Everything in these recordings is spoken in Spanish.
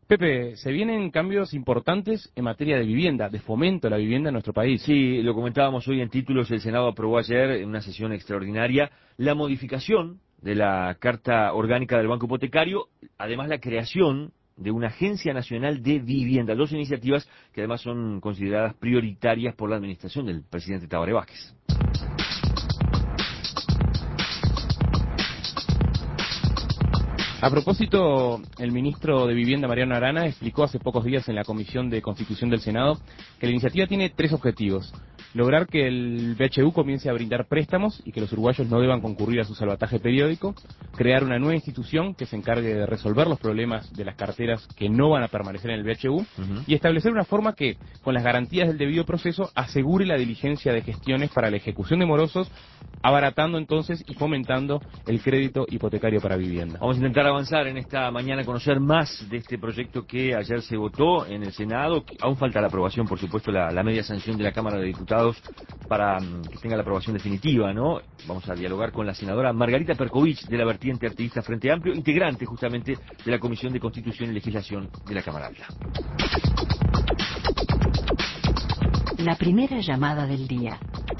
Pepe, se vienen cambios importantes en materia de vivienda, de fomento a la vivienda en nuestro país. Sí, lo comentábamos hoy en títulos, el Senado aprobó ayer en una sesión extraordinaria la modificación de la Carta Orgánica del Banco Hipotecario, además la creación de una Agencia Nacional de Vivienda, dos iniciativas que además son consideradas prioritarias por la administración del presidente Tabaré Vázquez. A propósito, el ministro de Vivienda, Mariano Arana, explicó hace pocos días en la Comisión de Constitución del Senado que la iniciativa tiene tres objetivos: lograr que el BHU comience a brindar préstamos y que los uruguayos no deban concurrir a su salvataje periódico, crear una nueva institución que se encargue de resolver los problemas de las carteras que no van a permanecer en el BHU y establecer una forma que, con las garantías del debido proceso, asegure la diligencia de gestiones para la ejecución de morosos, abaratando entonces y fomentando el crédito hipotecario para vivienda. Vamos a intentar avanzar en esta mañana, conocer más de este proyecto que ayer se votó en el Senado. Aún falta la aprobación, por supuesto, la media sanción de la Cámara de Diputados para que tenga la aprobación definitiva, ¿no? Vamos a dialogar con la senadora Margarita Perkovich, de la vertiente activista Frente Amplio, integrante justamente de la Comisión de Constitución y Legislación de la Cámara Alta. La primera llamada del día.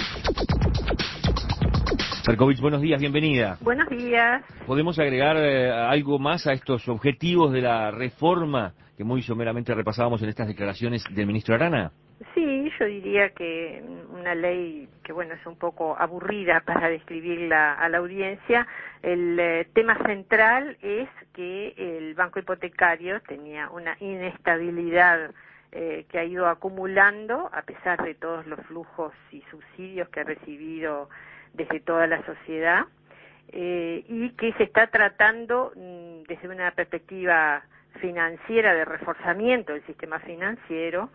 Perkovich, buenos días, bienvenida. Buenos días. ¿Podemos agregar algo más a estos objetivos de la reforma que muy someramente repasábamos en estas declaraciones del ministro Arana? Sí, yo diría que una ley que, bueno, es un poco aburrida para describirla a la audiencia. El tema central es que el banco hipotecario tenía una inestabilidad que ha ido acumulando a pesar de todos los flujos y subsidios que ha recibido desde toda la sociedad, y que se está tratando desde una perspectiva financiera de reforzamiento del sistema financiero,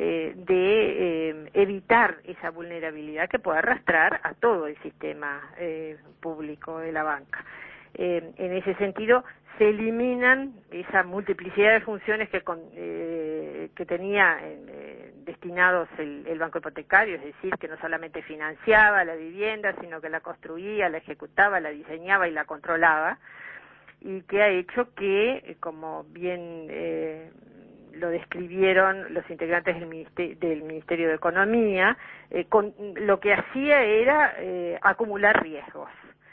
de evitar esa vulnerabilidad que puede arrastrar a todo el sistema público de la banca. En ese sentido, se eliminan esa multiplicidad de funciones que tenía destinados el banco hipotecario, es decir, que no solamente financiaba la vivienda, sino que la construía, la ejecutaba, la diseñaba y la controlaba, y que ha hecho que, como bien lo describieron los integrantes del Ministerio de Economía, lo que hacía era acumular riesgos.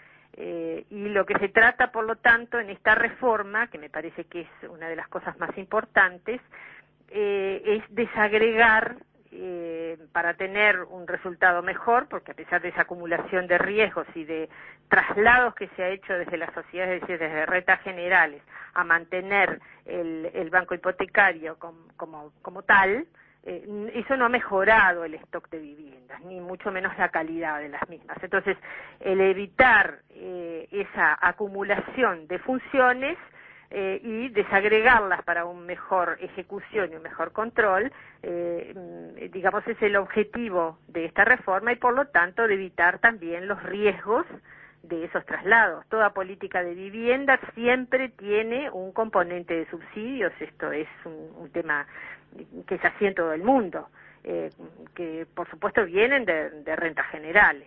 Y lo que se trata, por lo tanto, en esta reforma, que me parece que es una de las cosas más importantes, es desagregar para tener un resultado mejor, porque a pesar de esa acumulación de riesgos y de traslados que se ha hecho desde las sociedades, es decir, desde rentas generales, a mantener el banco hipotecario como tal, eso no ha mejorado el stock de viviendas, ni mucho menos la calidad de las mismas. Entonces, el evitar esa acumulación de funciones y desagregarlas para una mejor ejecución y un mejor control, digamos, es el objetivo de esta reforma, y por lo tanto de evitar también los riesgos de esos traslados. Toda política de vivienda siempre tiene un componente de subsidios, esto es un tema que es así en todo el mundo, que por supuesto vienen de rentas generales.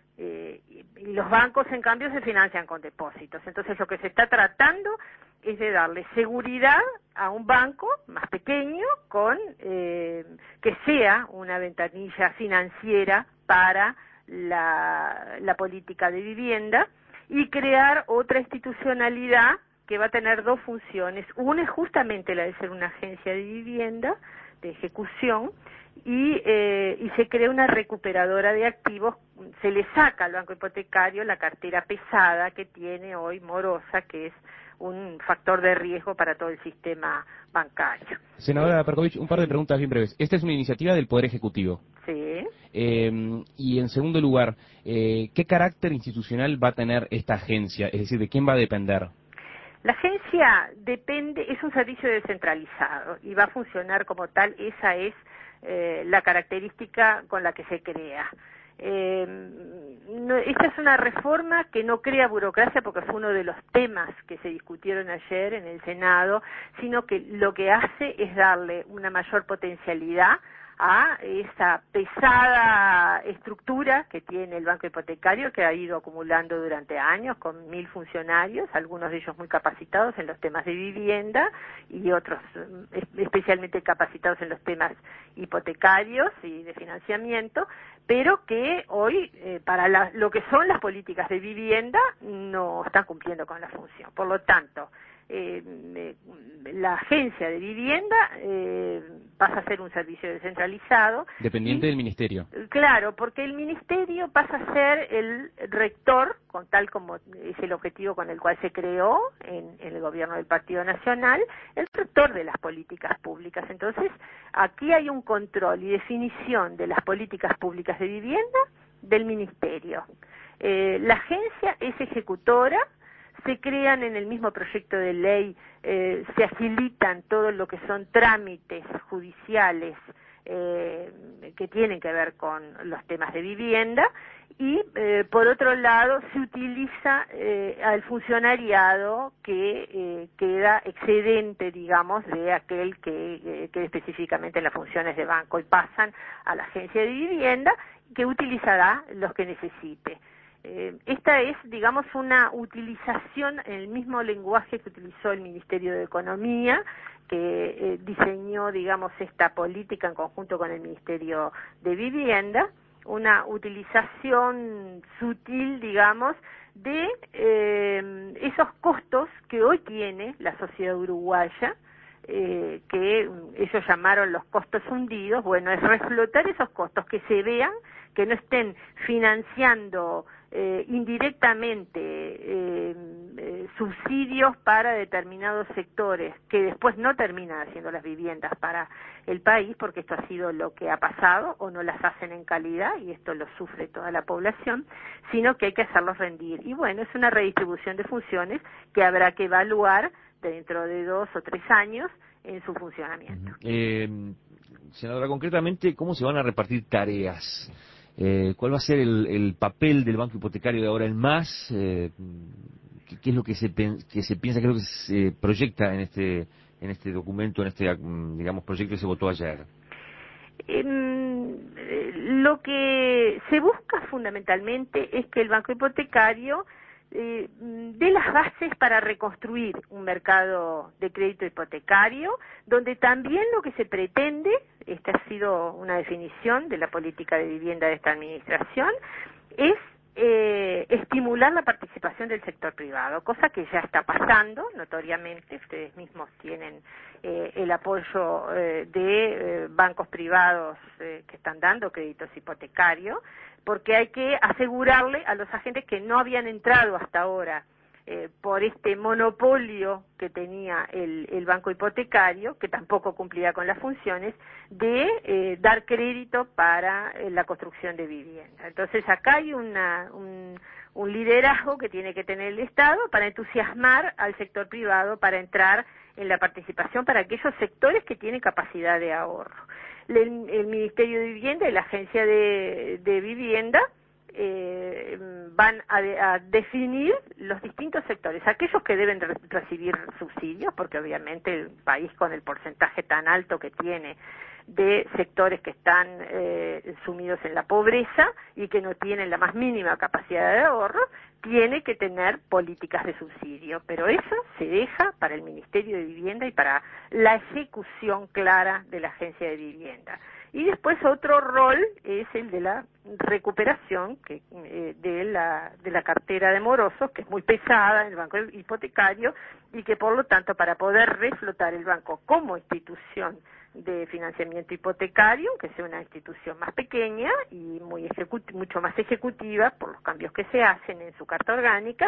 Y los bancos, en cambio, se financian con depósitos. Entonces, lo que se está tratando es de darle seguridad a un banco más pequeño que sea una ventanilla financiera para la política de vivienda, y crear otra institucionalidad que va a tener dos funciones. Una es justamente la de ser una agencia de vivienda, de ejecución, y se crea una recuperadora de activos. Se le saca al banco hipotecario la cartera pesada que tiene hoy morosa, que es un factor de riesgo para todo el sistema bancario. Senadora Perkovich, un par de preguntas bien breves. Esta es una iniciativa del Poder Ejecutivo. Sí. Y en segundo lugar, ¿qué carácter institucional va a tener esta agencia? Es decir, ¿de quién va a depender? La agencia es un servicio descentralizado y va a funcionar como tal. Esa es la característica con la que se crea. Esta es una reforma que no crea burocracia, porque fue uno de los temas que se discutieron ayer en el Senado, sino que lo que hace es darle una mayor potencialidad a esa pesada estructura que tiene el banco hipotecario, que ha ido acumulando durante años con 1.000 funcionarios, algunos de ellos muy capacitados en los temas de vivienda y otros especialmente capacitados en los temas hipotecarios y de financiamiento, pero que hoy para lo que son las políticas de vivienda no están cumpliendo con la función. Por lo tanto, la agencia de vivienda pasa a ser un servicio descentralizado. Dependiente del ministerio. Claro, porque el ministerio pasa a ser el rector, con tal como es el objetivo con el cual se creó en el gobierno del Partido Nacional, el rector de las políticas públicas. Entonces, aquí hay un control y definición de las políticas públicas de vivienda del ministerio. La agencia es ejecutora. Se crean en el mismo proyecto de ley, se agilitan todo lo que son trámites judiciales que tienen que ver con los temas de vivienda y, por otro lado, se utiliza al funcionariado que queda excedente, digamos, de aquel que específicamente en las funciones de banco y pasan a la agencia de vivienda que utilizará los que necesite. Esta es, digamos, una utilización en el mismo lenguaje que utilizó el Ministerio de Economía, que diseñó, digamos, esta política en conjunto con el Ministerio de Vivienda, una utilización sutil, digamos, de esos costos que hoy tiene la sociedad uruguaya, que ellos llamaron los costos hundidos. Bueno, es reflotar esos costos, que se vean, que no estén financiando indirectamente subsidios para determinados sectores que después no terminan haciendo las viviendas para el país, porque esto ha sido lo que ha pasado, o no las hacen en calidad, y esto lo sufre toda la población, sino que hay que hacerlos rendir. Y bueno, es una redistribución de funciones que habrá que evaluar dentro de 2 o 3 años en su funcionamiento. Senadora, concretamente, ¿cómo se van a repartir tareas? ¿Cuál va a ser el papel del banco hipotecario de ahora en más? ¿Qué es lo que se piensa, qué es lo que se proyecta en este documento, en este, digamos, proyecto que se votó ayer? Lo que se busca fundamentalmente es que el banco hipotecario dé las bases para reconstruir un mercado de crédito hipotecario, donde también lo que se pretende, esta ha sido una definición de la política de vivienda de esta administración, es estimular la participación del sector privado, cosa que ya está pasando notoriamente. Ustedes mismos tienen el apoyo de bancos privados que están dando créditos hipotecarios, porque hay que asegurarle a los agentes que no habían entrado hasta ahora por este monopolio que tenía el banco hipotecario, que tampoco cumplía con las funciones, de dar crédito para la construcción de vivienda. Entonces acá hay un liderazgo que tiene que tener el Estado para entusiasmar al sector privado para entrar en la participación para aquellos sectores que tienen capacidad de ahorro. El Ministerio de Vivienda y la Agencia de Vivienda van a definir los distintos sectores, aquellos que deben recibir subsidios, porque obviamente el país, con el porcentaje tan alto que tiene de sectores que están sumidos en la pobreza y que no tienen la más mínima capacidad de ahorro, tiene que tener políticas de subsidio, pero eso se deja para el Ministerio de Vivienda y para la ejecución clara de la Agencia de Vivienda. Y después otro rol es el de la recuperación de la cartera de morosos, que es muy pesada en el banco hipotecario, y que por lo tanto, para poder reflotar el banco como institución de financiamiento hipotecario, que sea una institución más pequeña y mucho más ejecutiva por los cambios que se hacen en su carta orgánica,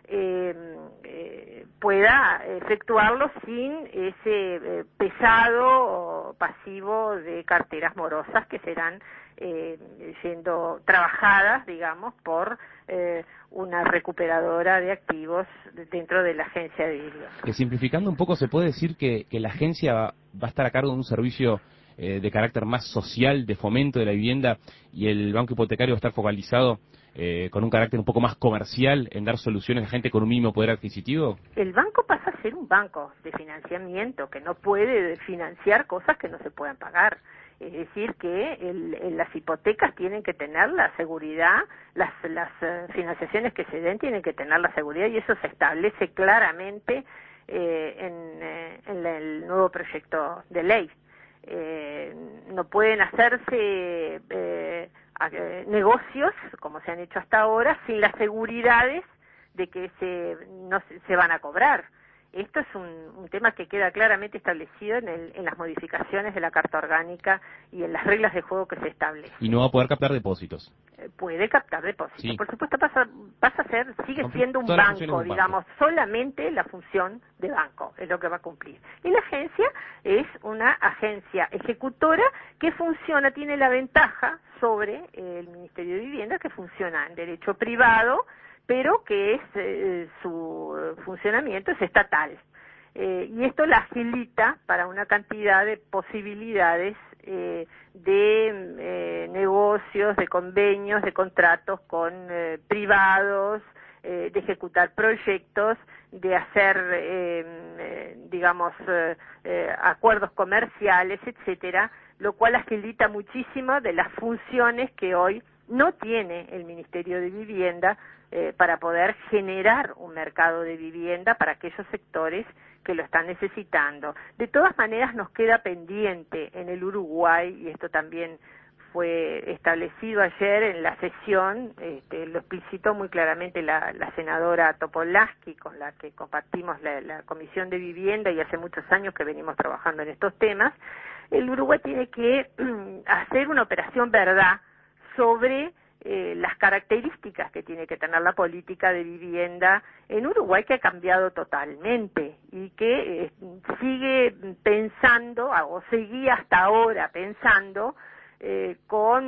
pueda efectuarlo sin ese pesado pasivo de carteras morosas que serán siendo trabajadas, digamos, por una recuperadora de activos dentro de la agencia de vivienda. Simplificando un poco, ¿se puede decir que la agencia va a estar a cargo de un servicio de carácter más social, de fomento de la vivienda, y el banco hipotecario va a estar focalizado con un carácter un poco más comercial en dar soluciones a gente con un mínimo poder adquisitivo? El banco pasa a ser un banco de financiamiento que no puede financiar cosas que no se puedan pagar. Es decir, que las hipotecas tienen que tener la seguridad, las financiaciones que se den tienen que tener la seguridad, y eso se establece claramente en el nuevo proyecto de ley. No pueden hacerse negocios, como se han hecho hasta ahora, sin las seguridades de que se van a cobrar. Esto es un tema que queda claramente establecido en las modificaciones de la Carta Orgánica y en las reglas de juego que se establecen. Y no va a poder captar depósitos. Puede captar depósitos. Sí. Por supuesto sigue siendo un banco, digamos, solamente la función de banco es lo que va a cumplir. Y la agencia es una agencia ejecutora que tiene la ventaja sobre el Ministerio de Vivienda, que funciona en derecho privado, pero que su funcionamiento es estatal. Y esto la agilita para una cantidad de posibilidades de negocios, de convenios, de contratos con privados, de ejecutar proyectos, de hacer, acuerdos comerciales, etcétera, lo cual agilita muchísimo de las funciones que hoy no tiene el Ministerio de Vivienda para poder generar un mercado de vivienda para aquellos sectores que lo están necesitando. De todas maneras, nos queda pendiente en el Uruguay, y esto también fue establecido ayer en la sesión, lo explicitó muy claramente la senadora Topolansky, con la que compartimos la Comisión de Vivienda, y hace muchos años que venimos trabajando en estos temas. El Uruguay tiene que hacer una operación verdad sobre las características que tiene que tener la política de vivienda en Uruguay, que ha cambiado totalmente y que sigue pensando, o seguía hasta ahora pensando, con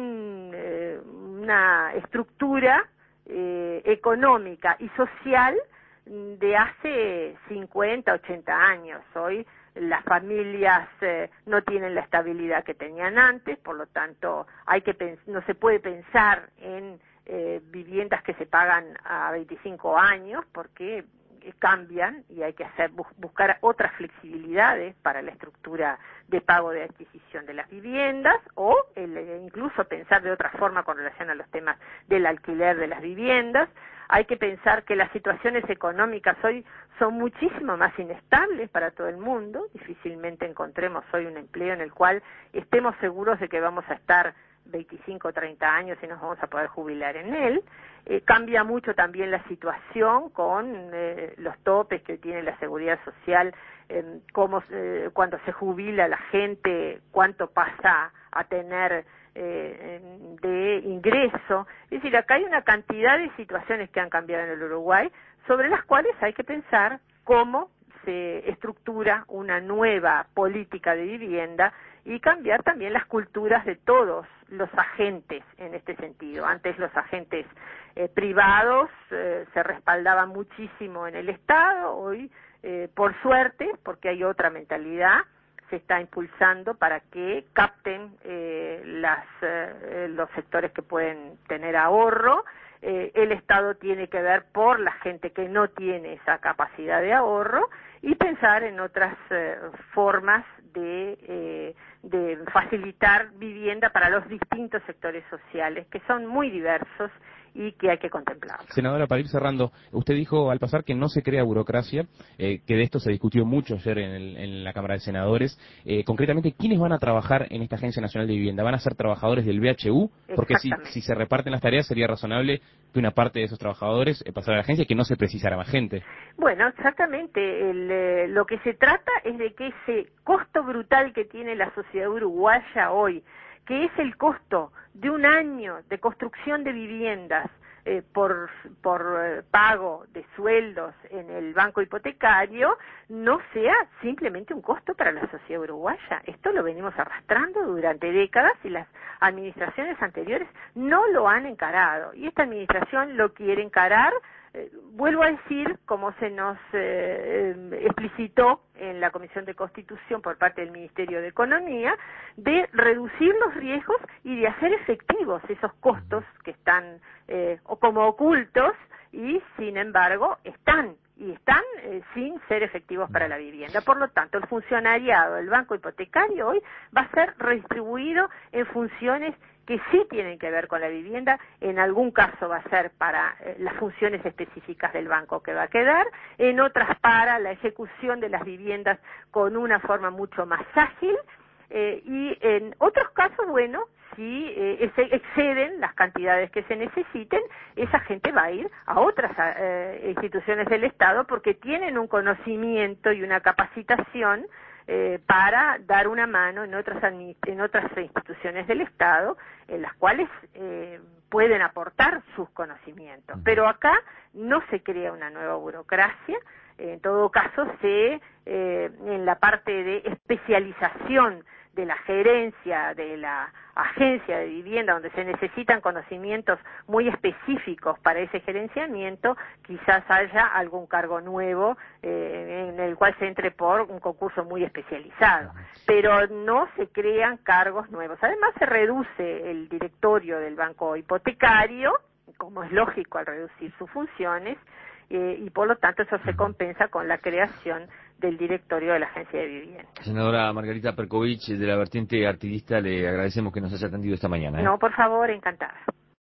una estructura económica y social de hace 50, 80 años. Hoy las familias no tienen la estabilidad que tenían antes, por lo tanto no se puede pensar en viviendas que se pagan a 25 años porque cambian, y hay que buscar otras flexibilidades para la estructura de pago de adquisición de las viviendas, o incluso pensar de otra forma con relación a los temas del alquiler de las viviendas. Hay que pensar que las situaciones económicas hoy son muchísimo más inestables para todo el mundo. Difícilmente encontremos hoy un empleo en el cual estemos seguros de que vamos a estar 25 o 30 años y nos vamos a poder jubilar en él. Cambia mucho también la situación con los topes que tiene la seguridad social, cuando se jubila la gente, cuánto pasa a tener de ingreso. Es decir, acá hay una cantidad de situaciones que han cambiado en el Uruguay, sobre las cuales hay que pensar cómo se estructura una nueva política de vivienda y cambiar también las culturas de todos los agentes en este sentido. Antes los agentes privados se respaldaban muchísimo en el Estado, hoy por suerte, porque hay otra mentalidad, se está impulsando para que capten los sectores que pueden tener ahorro. El Estado tiene que ver por la gente que no tiene esa capacidad de ahorro y pensar en otras formas de facilitar vivienda para los distintos sectores sociales, que son muy diversos y que hay que contemplar. Senadora, para ir cerrando, usted dijo al pasar que no se crea burocracia, que de esto se discutió mucho ayer en la Cámara de Senadores. Concretamente, ¿quiénes van a trabajar en esta Agencia Nacional de Vivienda? ¿Van a ser trabajadores del BHU? Porque si se reparten las tareas, sería razonable que una parte de esos trabajadores pasara a la agencia y que no se precisara más gente. Bueno, exactamente. Lo que se trata es de que ese costo brutal que tiene la sociedad uruguaya hoy, que es el costo de un año de construcción de viviendas por pago de sueldos en el banco hipotecario, no sea simplemente un costo para la sociedad uruguaya. Esto lo venimos arrastrando durante décadas y las administraciones anteriores no lo han encarado. Y esta administración lo quiere encarar. Vuelvo a decir, como se nos explicitó en la Comisión de Constitución por parte del Ministerio de Economía, de reducir los riesgos y de hacer efectivos esos costos que están como ocultos y, sin embargo, están y están sin ser efectivos para la vivienda. Por lo tanto, el funcionariado del banco hipotecario hoy va a ser redistribuido en funciones que sí tienen que ver con la vivienda. En algún caso va a ser para las funciones específicas del banco que va a quedar, en otras para la ejecución de las viviendas con una forma mucho más ágil, y en otros casos, bueno, si exceden las cantidades que se necesiten, esa gente va a ir a otras instituciones del Estado porque tienen un conocimiento y una capacitación para dar una mano en otras instituciones del Estado, en las cuales pueden aportar sus conocimientos. Pero acá no se crea una nueva burocracia. En todo caso, en la parte de especialización de la gerencia, de la agencia de vivienda, donde se necesitan conocimientos muy específicos para ese gerenciamiento, quizás haya algún cargo nuevo en el cual se entre por un concurso muy especializado. Pero no se crean cargos nuevos. Además, se reduce el directorio del banco hipotecario, como es lógico al reducir sus funciones, y por lo tanto eso se compensa con la creación del directorio de la Agencia de Vivienda. Senadora Margarita Perkovich, de la vertiente artiguista, le agradecemos que nos haya atendido esta mañana. No, por favor, encantada.